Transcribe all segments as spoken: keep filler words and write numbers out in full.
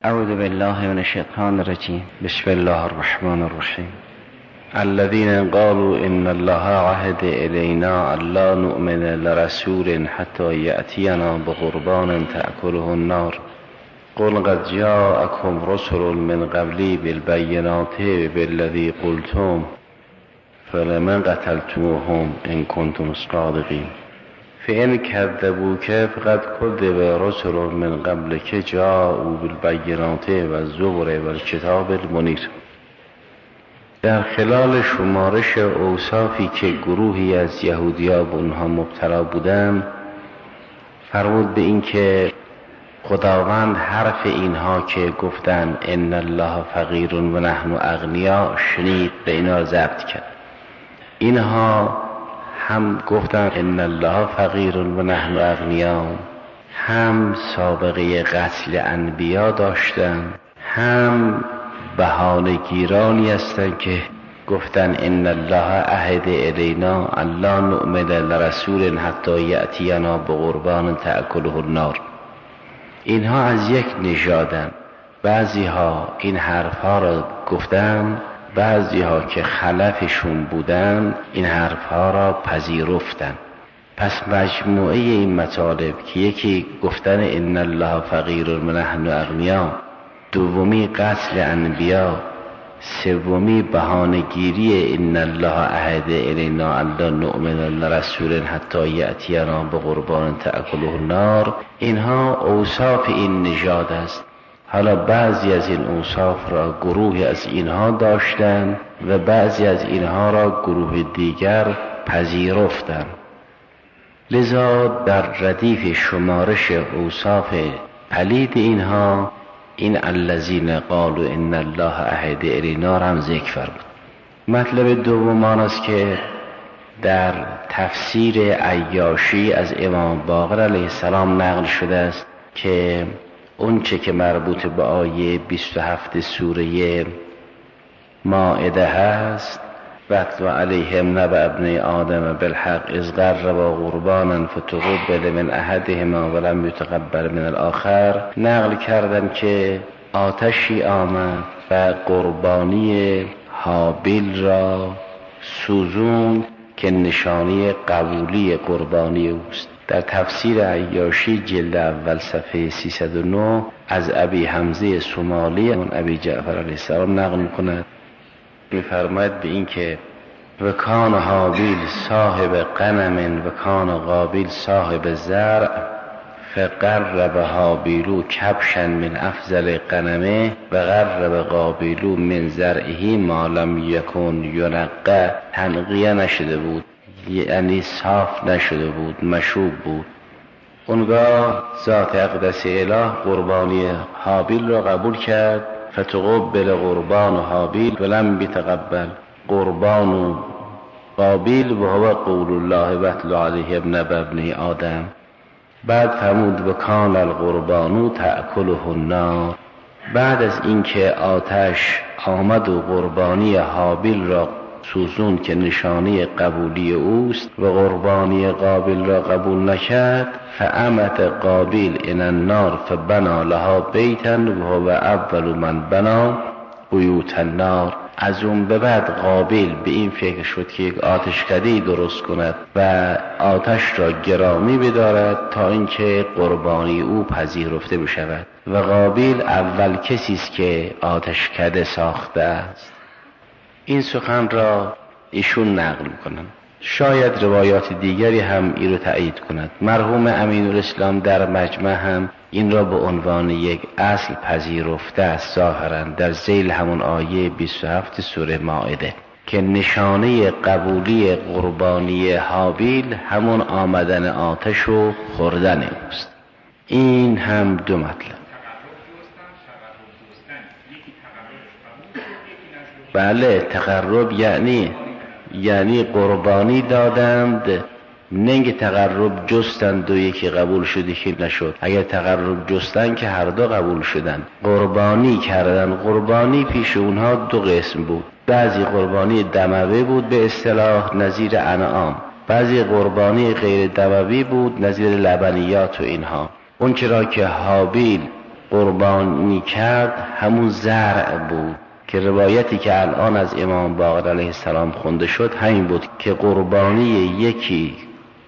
اعوذ بالله من الشیطان الرجیم. بسم الله الرحمن الرحیم. الذين قالوا ان الله عهد الينا الا نؤمن لرسول حتى يأتينا بقربان تأكله النار قل قد جاءكم رسل من قبلي بالبينات بالذي قلتم فلمن قتلتموهم ان كنتم صادقين فإن كذبوك فقد كذب رسل من قبلك جاءوا بالبينات والزبر والكتاب المنیر. در خلال شمارش اوصافی که گروهی از یهودی‌ها به اونها مبتلا بودند فرمود به این که خداوند حرف اینها که گفتن ان الله فقیر و نحن اغنیا شنید، به اینا ضبط کرد. اینها هم گفتن ان الله فقیر و نحن اغنیا، هم سابقه قتل انبیا داشتن، هم بهانه گیرانی هستند که گفتن ان الله عهد الینا الا نؤمن لرسول حتی یأتینا بقربان تأکله النار. اینها از یک نژادن. بعضی ها این حرفها را گفتن، بعضی ها که خلفشون بودن این حرفها را پذیرفتن. پس مجموعه این مطالب که یکی گفتن ان الله فقیر و نحن اغنیا، دومی قتل انبیا، سومی بهانه‌گیری ان الله عهد الینا الا نؤمن لرسول حتی یأتینا بقربان تأکله النار، اینها اوصاف این نژاد است. حالا بعضی از این اوصاف را گروهی از اینها داشتند و بعضی از اینها را گروه دیگر پذیرفتند. لذا در ردیف شمارش اوصاف پلید اینها این الذین قالوا ان الله عهد الینا هم ذکر فرمود. مطلب دوم آن است که در تفسیر عیاشی از امام باقر علیه السلام نقل شده است که اون چه که مربوط به آیه بیست و هفت سوره مائده هست وَاتْلُ عَلَيْهِمْ نَبَأَ ابْنَيْ آدَمَ بِالْحَقِّ إِذْ قَرَّبَا قُرْبَانًا فَتُقُبِّلَ مِنْ أَحَدِهِمَا وَلَمْ يُتَقَبَّلْ مِنَ الْآخَرِ نقل کردن که آتشی آمد و قربانی هابیل را سوزوند که نشانی قبولی قربانی اوست. در تفسیر عیاشی جلد اول صفحه سیصد و نه از ابی حمزه سومالی اون ابی جعفر علیه السلام نقل می‌کند، می‌فرماید به این که و کان هابیل صاحب غنم و کان قابیل صاحب زرع فقرب هابیل کبشا من افضل غنمه و قرب قابیل من زرعه ما لم یکن ینقه. تنقیه نشده بود، یعنی صاف نشده بود، مشوب بود. اونگاه ذات اقدس اله قربانی هابیل را قبول کرد. فتقبل قربان هابیل ولم یتقبل قربان قابیل و هو قول الله وَاتْلُ عَلَيْهِمْ نَبَأَ ابْنَيْ آدَمَ. بعد فرمود و کان القربان تأکله النار. بعد از اینکه آتش آمد و قربانی هابیل را سوزون که نشانه قبولی اوست و قربانی قابیل را قبول نکرد، فعمت قابیل ان النار فبنا لها بیتا و هو اول من بنا بیوت النار. از اون به بعد قابیل به این فکر شد که یک آتشکده درست کند و آتش را گرامی بدارد تا اینکه قربانی او پذیرفته بشود. و قابیل اول کسی است که آتشکده ساخته است. این سخن را ایشون نقل میکنند. شاید روایات دیگری هم این رو تأیید کند. مرحوم امینالاسلام در مجمع هم این را به عنوان یک اصل پذیرفته است ظاهرا در ذیل همون آیه بیست و هفت سوره مائده که نشانه قبولی قربانی هابیل همون آمدن آتش و خوردن اوست. این هم دو مطلب. بله، تقرب یعنی یعنی قربانی دادند، ننگ تقرب جستند و یکی قبول شد یکی نشد. اگر تقرب جستند که هر دو قبول شدند. قربانی کردن، قربانی پیش اونها دو قسم بود. بعضی قربانی دموی بود به اصطلاح نظیر انعام، بعضی قربانی غیر دموی بود نظیر لبنیات و اینها. اون چرا که هابیل قربانی کرد همون زرع بود که روایتی که الان از امام باقر علیه السلام خونده شد همین بود که قربانی یکی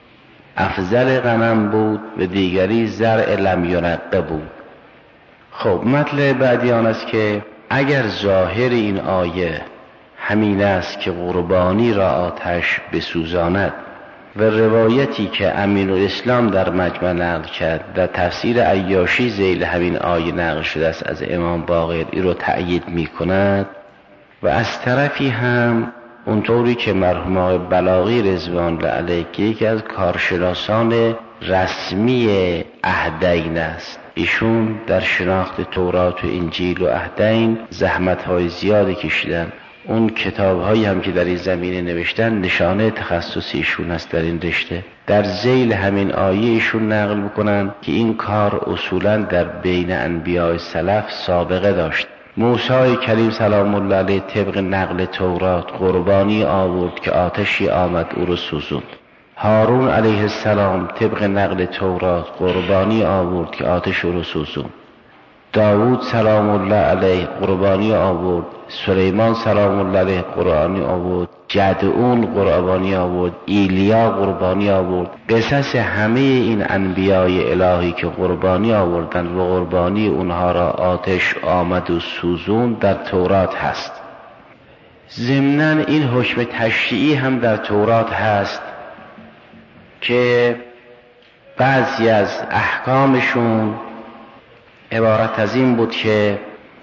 افضل غنم بود و دیگری زرع لم ینقه بود. خب مطلب بعدی آن است که اگر ظاهر این آیه همین است که قربانی را آتش بسوزاند و روایتی که امین الاسلام در مجمع نقل کرد در تفسیر عیاشی ذیل همین آیه نقل شده است از امام باقر این رو تأیید می کند و از طرفی هم اونطوری که مرحوم آقای بلاغی رضوان الله علیه که یکی از کارشناسان رسمی عهدین است، ایشون در شناخت تورات و انجیل و عهدین زحمت‌های زیادی کشیدن. اون کتاب‌هایی هم که در این زمینه نوشتن نشانه تخصصی ایشون است در این رشته. در ذیل همین آیه ایشون نقل میکنن که این کار اصولاً در بین انبیاء سلف سابقه داشت. موسی کریم سلام الله علیه طبق نقل تورات قربانی آورد که آتشی آمد او رو سوزوند. هارون علیه السلام طبق نقل تورات قربانی آورد که آتش او رو سوزوند. داوود سلام الله علیه قربانی آورد، سلیمان سلام الله علیه قربانی آورد، جدعون قربانی آورد، ایلیا قربانی آورد. قصص همه این انبیای الهی که قربانی آوردن و قربانی اونها را آتش آمد و سوزون در تورات هست. ضمناً این حکم تشریعی هم در تورات هست که بعضی از احکامشون عبارت از این بود که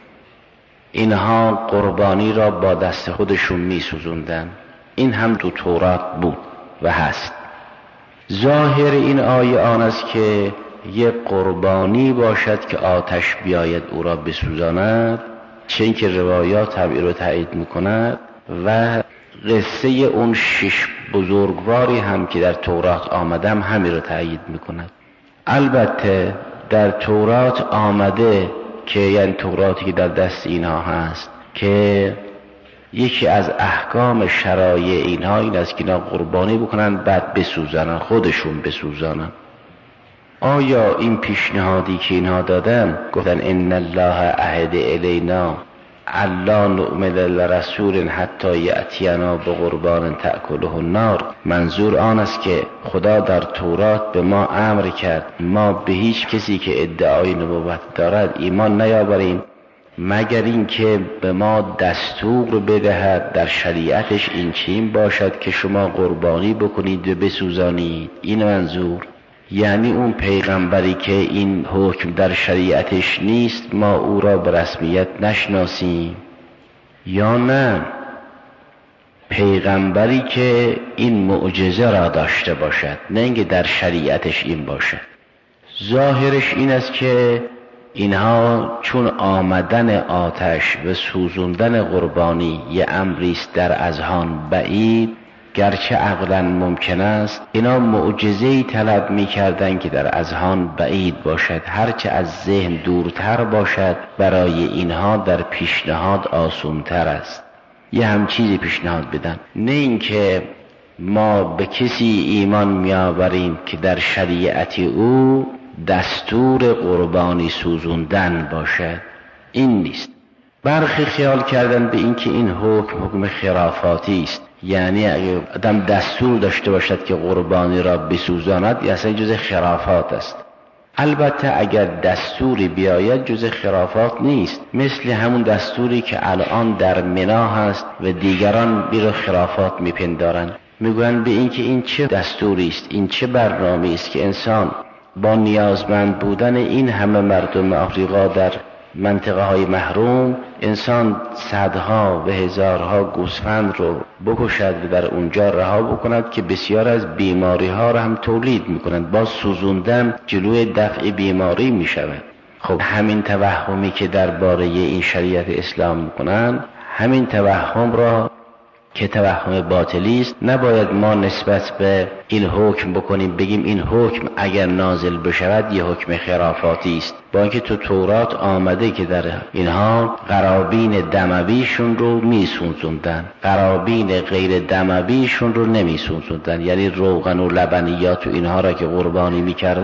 اینها قربانی را با دست خودشون می سوزوندن. این هم تو تورات بود و هست. ظاهر این آیه آن است که یک قربانی باشد که آتش بیاید او را بسوزاند، چه اینکه روایات هم این رو تایید میکند و قصه اون شش بزرگواری هم که در تورات آمدم همین رو تایید میکند. البته در تورات آمده که یعنی توراتی که در دست اینها هست که یکی از احکام شرایع اینها این است که اینا قربانی بکنن بعد بسوزانن، خودشون بسوزانن. آیا این پیشنهادی که اینها دادن گفتن ان الله عهد الینا الا نؤمن لرسول حتی یأتینا بقربان تأکله النار، منظور آن است که خدا در تورات به ما امر کرد ما به هیچ کسی که ادعای نبوت دارد ایمان نیاوریم مگر این که به ما دستور بدهد در شریعتش این چین باشد که شما قربانی بکنید و بسوزانید. این منظور یعنی اون پیغمبری که این حکم در شریعتش نیست ما او را به رسمیت نشناسیم، یا نه پیغمبری که این معجزه را داشته باشد، نه اینکه در شریعتش این باشد. ظاهرش این است که اینها چون آمدن آتش و سوزوندن قربانی یه امریست در اذهان بعید، گرچه عقلاً ممکن است اینا معجزه‌ای طلب می‌کردند که در اذهان بعید باشد، هرچه از ذهن دورتر باشد برای اینها در پیشنهاد آسان‌تر است. یه هم چیزی پیشنهاد بدن، نه اینکه ما به کسی ایمان می‌آوریم که در شریعت او دستور قربانی سوزوندن باشد، این نیست. برخی خیال کردن به اینکه این حکم حکم خرافاتی است، یعنی اگر آدم دستور داشته باشد که قربانی را بسوزاند یا اصلا جز خرافات است. البته اگر دستوری بیاید جز خرافات نیست، مثل همون دستوری که الان در منا هست و دیگران بیرو خرافات میپندارند، میگویند به اینکه این چه دستوری است، این چه برنامه است که انسان با نیازمند بودن این همه مردم آفریقا در منطقه های محروم انسان صدها و هزارها گوسفند رو بکشد و در اونجا رها بکند که بسیار از بیماری ها رو هم تولید میکنند، با سوزوندن جلوی دفع بیماری میشود. خب همین توهمی که درباره این شریعت اسلام میکنند، همین توهم را که توهم باطلی است نباید ما نسبت به این حکم بکنیم بگیم این حکم اگر نازل بشود یه حکم خرافاتی است، با اینکه تو تورات آمده که در اینها قرابین دمویشون رو میسوزوندن، قرابین غیر دمویشون رو نمیسوزوندن، یعنی روغن و لبنیات و اینها را که قربانی میکردن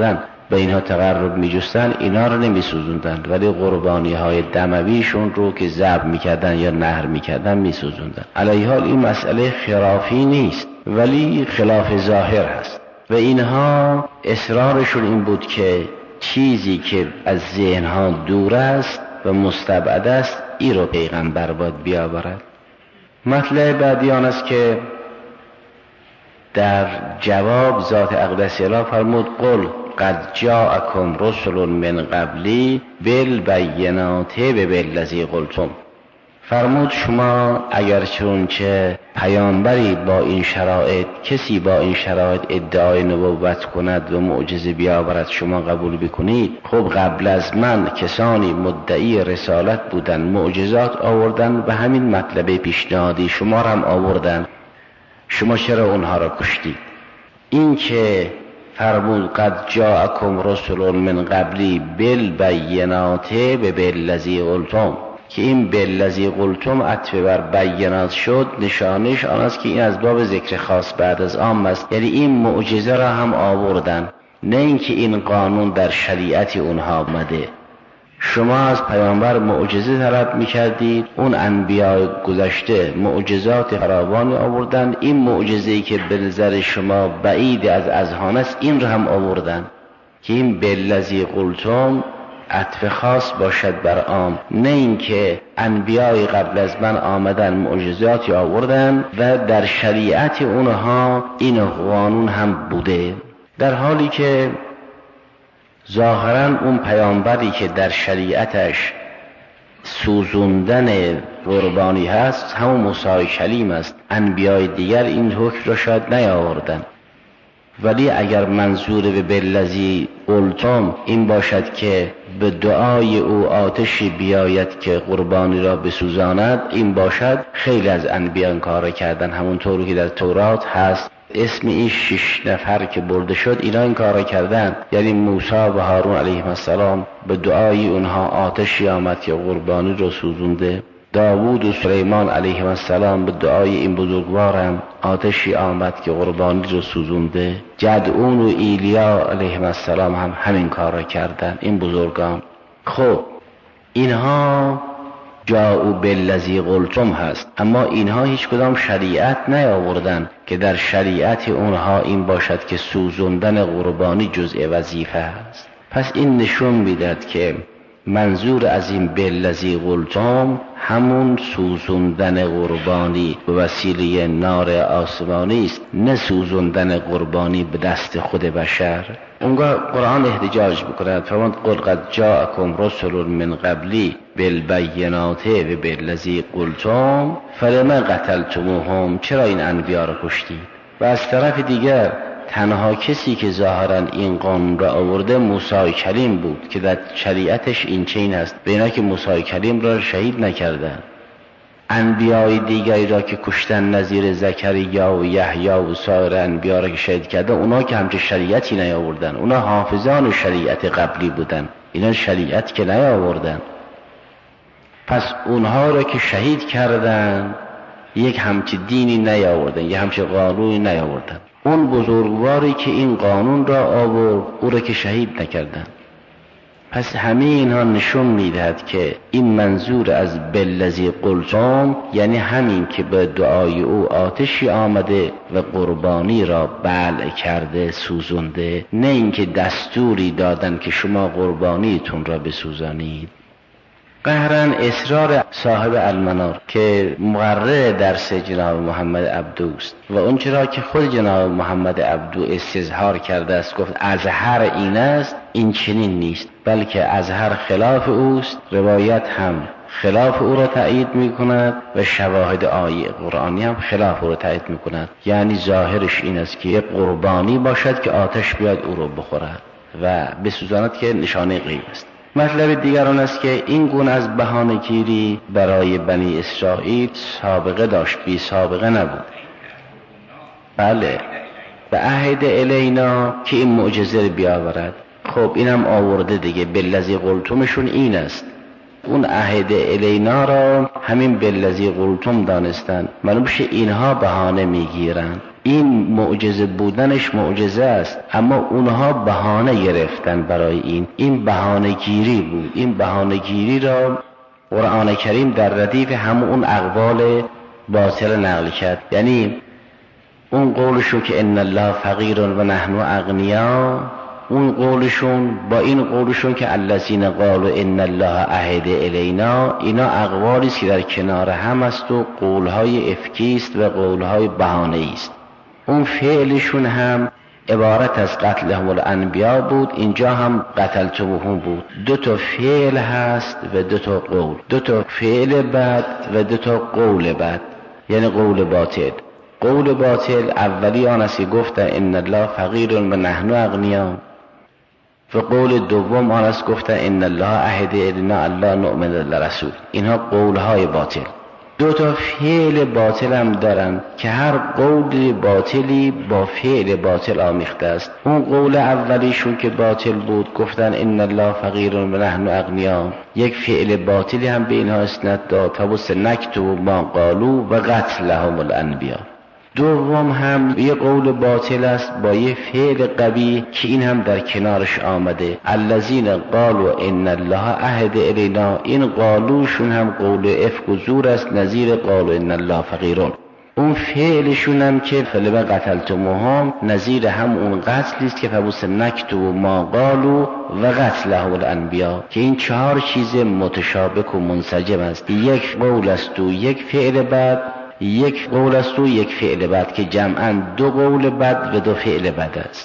به اینها تقرب میجستن، اینا رو نمیسوزوندن، ولی قربانی های دمویشون رو که ذبح میکردن یا نحر میکردن میسوزوندن. علیه حال این مسئله خلافی نیست، ولی خلاف ظاهر هست و اینها اصرارشون این بود که چیزی که از ذهنها دور است و مستبعد است این رو پیغمبر باید بیاورد. مطلب بعدی آن است که در جواب ذات اقدس اله فرمود قل قد جاءکم رسل من قبلی بالبینات و بالذی قلتم. فرمود شما اگر چونچه پیامبری با این شرایط، کسی با این شرایط ادعای نبوت کند و معجزه بیاورد شما قبول بکنید، خب قبل از من کسانی مدعی رسالت بودن، معجزات آوردن و همین مطلب پیشنهادی شما را هم آوردن، شما چرا اونها را کشتید؟ این که فرمود قد جاءکم رسل من قبلی بالبینات و بالذی قلتم، که این بالذی قلتم عطف بر بینات شد، نشانش آن است که این از باب ذکر خاص بعد از عام است، یعنی این معجزه را هم آوردن، نه اینکه این قانون در شریعت اونها آمده. شما از پیامبر معجزه طلب می‌کردید، اون انبیاء گذشته معجزات فراوان آوردن، این معجزه‌ای که به نظر شما بعید از اذهان است این را هم آوردن، که این بالذی قلتم عطف خاص باشد بر عام، نه اینکه انبیای قبل از من آمدن معجزاتی آوردن و در شریعت اونها این قانون هم بوده، در حالی که ظاهراً اون پیامبری که در شریعتش سوزوندن قربانی هست همون موسی کلیم است. انبیای دیگر این حکم را شاید نیاوردن، ولی اگر منظور به بالذی قلتم این باشد که به دعای او آتشی بیاید که قربانی را بسوزاند، این باشد خیلی از انبیاء کار کردن، همونطوری که در تورات هست اسم این شش نفر که برده شد اینا این کار کردن، یعنی موسی و هارون علیهم السلام به دعای اونها آتشی آمد که قربانی را سوزونده، داوود و سلیمان علیهم السلام به دعای این بزرگوارم آتشی آمد که قربانی را سوزونده، جدعون و ایلیا علیهم السلام هم همین کار را کردن این بزرگان. خب اینها جاءوا بالذی قلتم هست، اما اینها هیچ کدام شریعت نیاوردن که در شریعت اونها این باشد که سوزوندن قربانی جزء وظیفه است. پس این نشون میدهد که منظور از این بالذی قلتم همون سوزوندن قربانی به وسیله نار آسمانی است، نه سوزوندن قربانی به دست خود بشر. اونگاه قرآن احتجاج میکند فرمود قل قد جاءکم رسل من قبلی بالبینات و بالذی قلتم فلما قتلتموهم، چرا این انبیا را کشتید؟ و از طرف دیگر تنها کسی که ظاهراً این قانون را آورده موسی کلیم بود که در شریعتش این چین است، به اینا که موسی کلیم را شهید نکردن. انبیای دیگری را که کشتن نظیر زکریا و یحیی و سایر انبیا را که شهید کردن، اونا که همچه شریعتی نیاوردن، اونا حافظان شریعت قبلی بودن، اینا شریعت که نیاوردن. پس اونها را که شهید کردن یک همچه دینی نیاوردن، یک همچه قانونی نیاوردن. اون بزرگواری که این قانون را آورد او را که شهید نکردن. پس همه اینها نشون میدهد که این منظور از بالذی قلتم یعنی همین که به دعای او آتشی آمده و قربانی را بلع کرده، سوزونده، نه اینکه دستوری دادن که شما قربانیتون را بسوزانید. قهرن اصرار صاحب المنار که مقرر درس جناب محمد عبدوست و اون چرا که خود جناب محمد عبدو استظهار کرده است، گفت ازهر این است، این چنین نیست، بلکه ازهر خلاف اوست، روایت هم خلاف او را تایید می کند و شواهد آیه قرآنی هم خلاف او را تایید می کند. یعنی ظاهرش این است که یک قربانی باشد که آتش بیاد او را بخورد و بسوزاند که نشانه غیب است. مطلب دیگر آن است که این گونه از بهانه‌گیری برای بنی اسرائیل سابقه داشت، بی سابقه نبود. بله به عهد الینا که این معجزه بیاورد، خب اینم آورده دیگه، بالذی قلتمشون این است. اون عهد الینا را همین بالذی قلتم دانستن، معلوم شه اینها بهانه میگیرن این معجزه بودنش معجزه است، اما اونها بهانه گرفتن برای این این بهانه گیری بود. این بهانه گیری را قرآن کریم در ردیف همون اون اقوال باطل نقل کرد. یعنی اون قولشون که ان الله فقیر و نحن اغنیا، اون قولشون با این قولشون که الذین قالوا ان الله عهد الینا، اینا اقوالی است که در کنار هم است و قولهای افکی است و قولهای بهانه‌ای است. اون فعلشون هم عبارت از قتلهم الانبیا بود، اینجا هم قتلتموهم بود. دو تا فعل هست و دو تا قول، دو تا فعل بد و دو تا قول بد، یعنی قول باطل. قول باطل اولی آن است که گفتن ان الله فقیر و نحن اغنیا، و قول دوم آن است گفتن ان الله عهد الینا الا نؤمن لرسول. اینها قولهای باطل. دو تا فعل باطل هم دارن که هر قول باطلی با فعل باطل آمیخته است. اون قول اولیشون که باطل بود گفتن ان الله فقیر و نحن اغنیا، یک فعل باطلی هم به اینها اسناد داد، فبس نکتب ما قالوا و قتلهم الانبیا. دوم هم یه قول باطل است با یه فعل قبیح که این هم در کنارش آمده، الذین قالوا ان الله عهد الینا. این قالوشون هم قول افک و زور است، نظیر قالوا ان الله فقیرون. اون فعلشون هم که فلما قتلتموهم، نظیر هم اون قتلی است که فبس نکتب ما قالوا و قتلهم الانبیا، که این چهار چیز متشابک و منسجم است. یک قول است و یک فعل بد، یک قول است و یک فعل بد، که جمعاً دو قول بد و دو فعل بد است.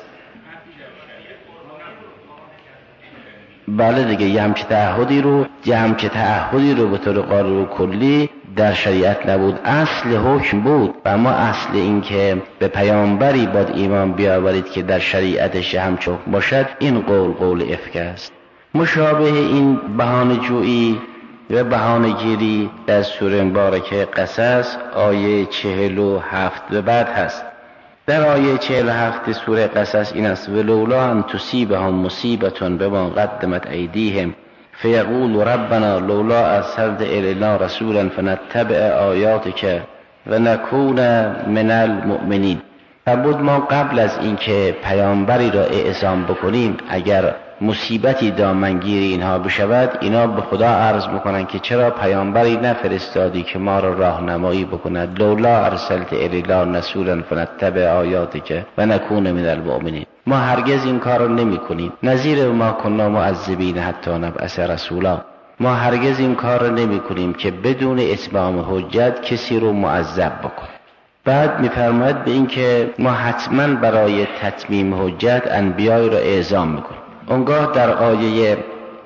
بله دیگه، یه همچه تعهدی رو یه همچه تعهدی رو به طور قانون کلی در شریعت نبود، اصل حکم بود. و اما اصل این که به پیامبری باید ایمان بیاورید که در شریعتش همچه حکم باشد، این قول قول افک است. مشابه این بهانه جویی و بهانه گیری در سوره مبارکه قصص آیه چهل و هفت به بعد هست. در آیه چهل و هفت سوره قصص این است: ولولا ان تصیبهم مصیبة بما قدمت ایدیهم فیقول ربنا لولا ارسلت الینا رسولا فنتبع آیاتک و نکون من المؤمنین. فرمود ما قبل از اینکه پیامبری را اعزام بکنیم، اگر مصیبتی دامنگیر اینها بشود، اینا به خدا عرض میکنن که چرا پیامبری نفرستادی که ما را راهنمایی بکند. لولا ارسلت الینا رسولا فنتبع آیاتک و نکون من المؤمنین. ما هرگز این کار را نمی کنیم. نظیر ما کنا معذبین حتی نبعث رسولا. ما هرگز این کار را نمی کنیم که بدون اتمام حجت کسی رو معذب بکنیم. بعد میفرماید به این که ما حتما برای تتمیم حجت انبیای را اعزام میکنیم. اونگاه در آیه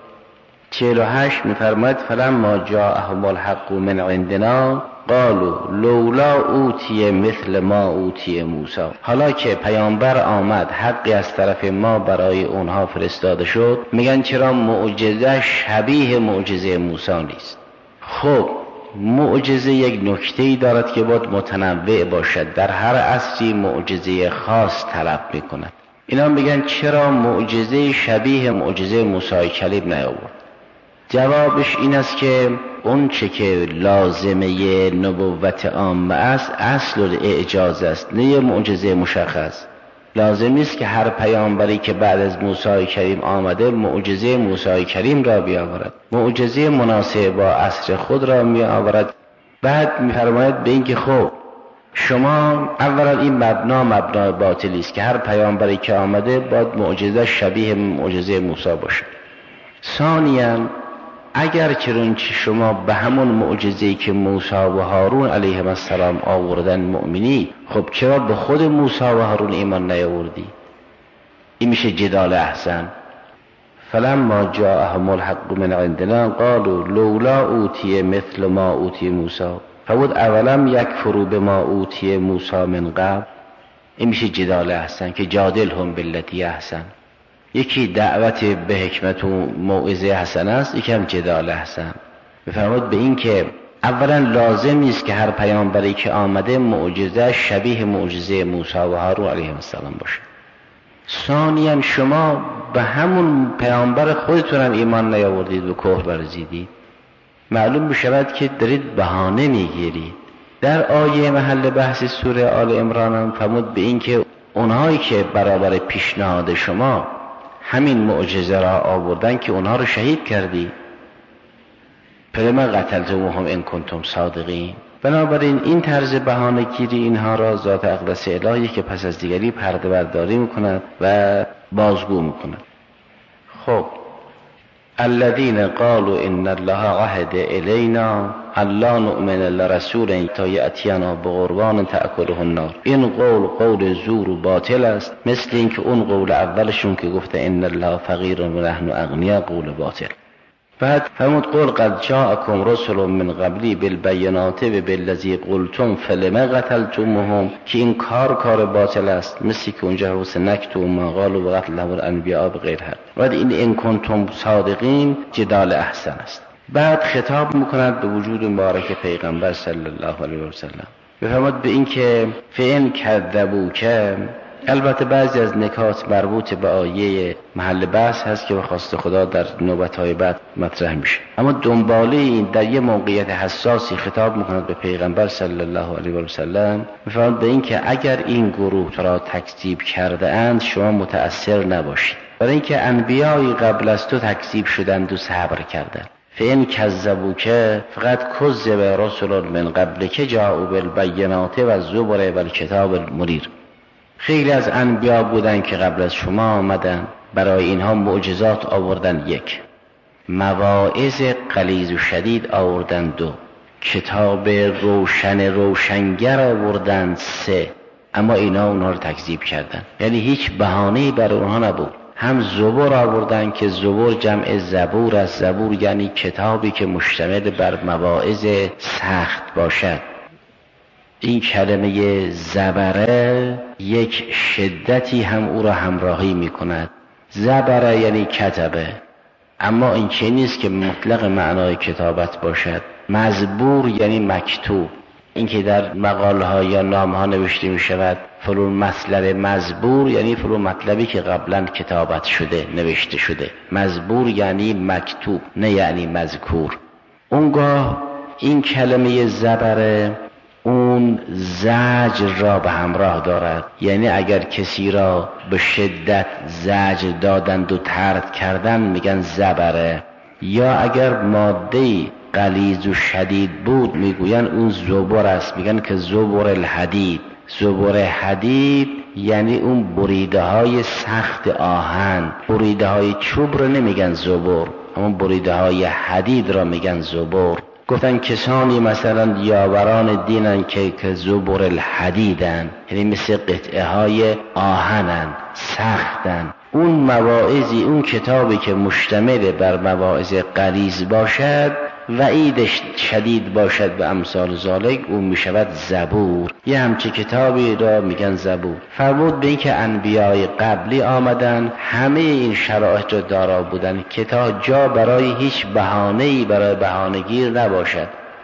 چهل و هشت میفرماید فلما جاءهم الحق من عندنا قالوا لولا اوتی مثل ما اوتی موسی. حالا که پیامبر آمد، حقی از طرف ما برای اونها فرستاده شد، میگن چرا معجزه شبیه معجزه موسی نیست؟ خب معجزه یک نکته‌ای دارد که باید متنوع باشد، در هر عصری معجزه خاص طلب میکند. اینا میگن چرا معجزه شبیه معجزه موسی کلیم نیاورد؟ جوابش این است که اون چه که لازمه نبوت عامه است اصل الاعجاز است، نه معجزه مشخص. لازم نیست که هر پیامبری که بعد از موسی کریم آمده معجزه موسی کریم را بیاورد، معجزه مناسب با عصر خود را می آورد. بعد می‌فرماید به این که خب شما اولا این مبنا مبنا باطلی است که هر پیامبری که آمده باید معجزه شبیه معجزه موسی باشه. ثانیاً اگر چنانچه شما به همون معجزه‌ای که موسی و هارون علیهم السلام آوردن مؤمنی، خب چرا به خود موسی و هارون ایمان نیاوردی؟ این میشه جدال احسن. فلما جاءهم الحق من عندنا قالوا لولا اوتی مثل ما اوتی موسی فود اولم یکفروا بما اوتی موسی من قبل. این میشه جدال احسن که جادلهم بالتی احسن. یکی دعوت به حکمت و موعظه حسن است، یکی هم جدال حسن. بفرمود به این که اولا لازم نیست که هر پیامبری که آمده معجزه شبیه معجزه موسی و هارون علیهم السلام باشه. ثانیاً شما به همون پیامبر خودتون هم ایمان نیاوردید و کفر ورزیدید. معلوم بشود که دارید بهانه میگیرید. در آیه محل بحث سوره آل عمران هم فرمود به این که اونهایی که برابر پیشنهاد شما همین معجزه را آوردن که اونها رو شهید کردی، فلما قتلتموهم ان کنتم صادقین. بنابراین این طرز بهانه گیری اینها را ذات اقدس الهی که پس از دیگری پرده برداری میکند و بازگو میکند. خب الذين قالوا ان الله عهد الینا الا نؤمن لرسول تا یأتینا بقربان تأکله النار. این قول قول زور و باطل است، مثل اینکه اون قول اولشون که گفته ان الله فقیر و نحن اغنیا قول باطل. بعد فرمود قل قد جاءكم رسل من قبلی بالبینات و بالذی قلتم فلما قتلتموهم، که این کار کار باطل است، مثل که اونجا حوث نکتو ما قالوا و قتلهم الانبیاء بغیر حق. بعد این ان کنتم صادقین جدال احسن است. بعد خطاب میکند به وجود مبارک پیغمبر صلی الله علیه و سلم، بفرماد به این که فإن کذبوک. البته بعضی از نکات مربوط به آیه محل بحث هست که به خواست خدا در نوبت‌های بعد مطرح میشه، اما دنباله این در یه موقعیت حساسی خطاب میکند به پیغمبر صلی الله علیه و سلم، میفرماید به این که اگر این گروه را تکذیب کرده اند شما متأثر نباشید، برای اینکه انبیایی قبل از تو تکذیب شدند و صبر کردند. فإن کذبوک فقط کذب رسل من قبلک جاءوا بالبینات و الزبر و الکتاب المنیر. خیلی از انبیا بودن که قبل از شما آمدن، برای اینها معجزات آوردن یک، مواعظ غلیظ و شدید آوردن دو، کتاب روشن روشنگر آوردن سه، اما اینا اونها رو تکذیب کردن. یعنی هیچ بهانه‌ای برای اونها نبود. هم زبور آوردن که زبور جمع زبور است، زبور یعنی کتابی که مشتمل بر مواعظ سخت باشد. این کلمه زبره یک شدتی هم او را همراهی می کند. زبره یعنی کتبه، اما این چه نیست که مطلق معنای کتابت باشد. مزبور یعنی مکتوب، این که در مقاله ها یا نام ها نوشته می شود فلان مطلب مزبور، یعنی فلان مطلبی که قبلا کتابت شده نوشته شده. مزبور یعنی مکتوب، نه یعنی مذکور. اونگاه این کلمه زبره اون زجر را به همراه دارد، یعنی اگر کسی را به شدت زجر دادند و طرد کردن میگن زبره، یا اگر ماده غلیظ و شدید بود میگوین اون زبر است، میگن که زبر الحدید. زبر حدید یعنی اون بریده های سخت آهن. بریده های چوب را نمیگن زبر، اما بریده های حدید را میگن زبر. گفتن کسانی مثلا یاوران دینن که که زبر الحدیدن، یعنی مثل قطعه های آهنن، سختن. اون مواعظی، اون کتابی که مشتمل بر مواعظ غلیظ باشد، وعیدش شدید باشد به امثال ذالک، اون می شود زبور. یه همچه کتابی را میگن زبور. فرمود به این که انبیای قبلی آمدن همه این شرایط را دارا بودن که تا جا برای هیچ بهانه‌ای برای بهانه‌گیر نباشد.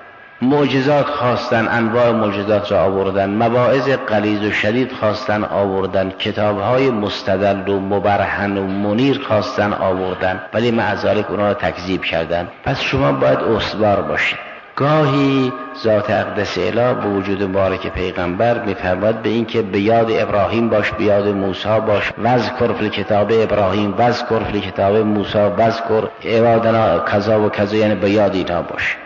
معجزات خواستن، انواع معجزات را آوردن، مواعظ غلیظ و شدید خواستن آوردن، کتاب‌های مستدل و مبرهن و منیر خواستن آوردن، ولی مع ذلک اونا را تکذیب کردن. پس شما باید استوار باشید. گاهی ذات اقدس اله به وجود مبارک پیغمبر می‌فرماید به این که به یاد ابراهیم باش، به یاد موسی باش، واذکر فی الکتاب ابراهیم، واذکر فی الکتاب موسی، واذکر عبادنا کذا و کذا، یعنی به یاد اینا باش.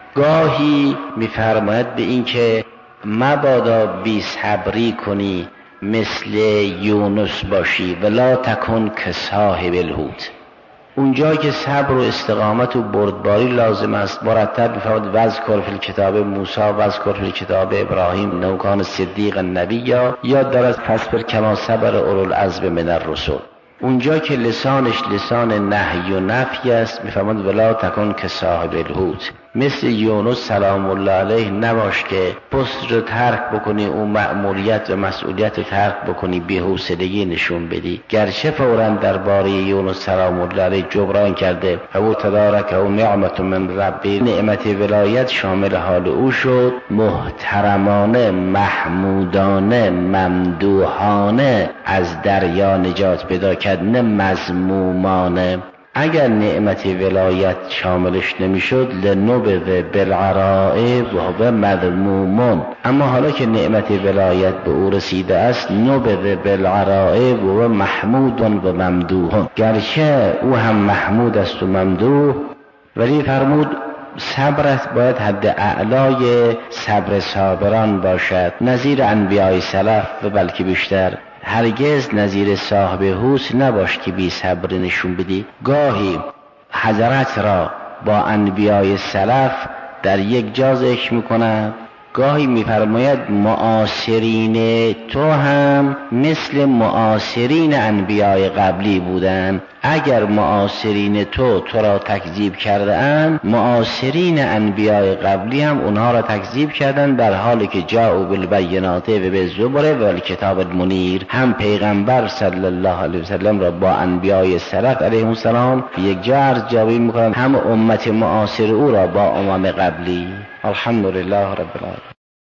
گاهی می‌فرماید به این که مبادا بی صبری کنی، مثل یونس باشی، ولا تکن که صاحب الحوت. اونجا که صبر و استقامت و بردباری لازم است، مرتب می‌فرماید واذکر فی الکتاب موسی، واذکر فی الکتاب ابراهیم انه کان صدیقا نبیا، یا در از فاصبر کما صبر اولوالعزم من الرسل. اونجا که لسانش لسان نهی و نفی است، می‌فرماید ولا تکن که صاحب الحوت. مثل یونس سلام الله علیه نباش که پست رو ترک بکنی، اون مأموریت و مسئولیت رو ترک بکنی، بی‌حوصلگی نشون بدی. گرچه فوراً درباره یونس سلام الله علیه جبران کرده او تدارک او نعمت من ربی، نعمت ولایت شامل حال او شد، محترمانه، محمودانه، ممدوحانه از دریا نجات پیدا کرد، نه مذمومانه. اگر نعمت ولایت شاملش نمیشد لنبذ بالعرائب و مذموم، اما حالا که نعمت ولایت به او رسیده است نبذ بالعرائب و محمود و ممدوح، گرچه او هم محمود است و ممدوح، ولی فرمود صبرت باید حد اعلای صبر صابران باشد، نظیر انبیاء سلف و بلکه بیشتر. هرگز نظیر صاحب هوس نباش که بی صبر نشون بدی. گاهی حضرت را با انبیاء سلف در یک جا ذکر میکنه، گاهی میفرماید معاصرین تو هم مثل معاصرین انبیاء قبلی بودن. اگر معاصرین تو تو را تکذیب کرده اند، معاصرین انبیاء قبلی هم اونها را تکذیب کردند، در حالی که جاءوا بالبینات و بالزبر و الکتاب المنیر. هم پیغمبر صلی الله علیه و سلم را با انبیاء سلف علیهم السلام یک جا ارجابی میکنند، هم امت معاصر او را با امم قبلی. الحمدلله رب العالمین.